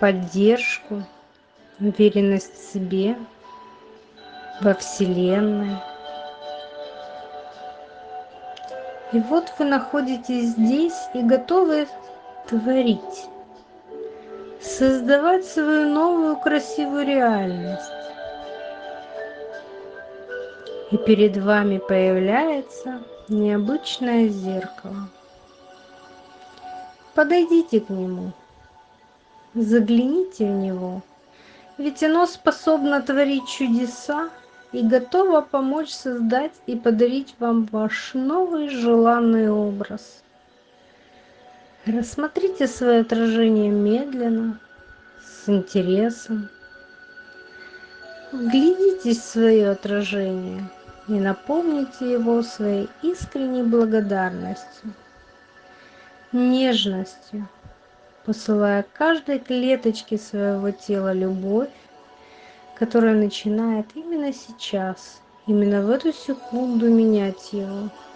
поддержку, уверенность в себе, во Вселенной. И вот вы находитесь здесь и готовы творить, создавать свою новую красивую реальность. И перед вами появляется необычное зеркало. Подойдите к нему, загляните в него, ведь оно способно творить чудеса и готово помочь создать и подарить вам ваш новый желанный образ. Рассмотрите свое отражение медленно, с интересом. Вглядитесь в свое отражение и наполните его своей искренней благодарностью, нежностью, посылая каждой клеточке своего тела любовь, которая начинает именно сейчас, именно в эту секунду менять его.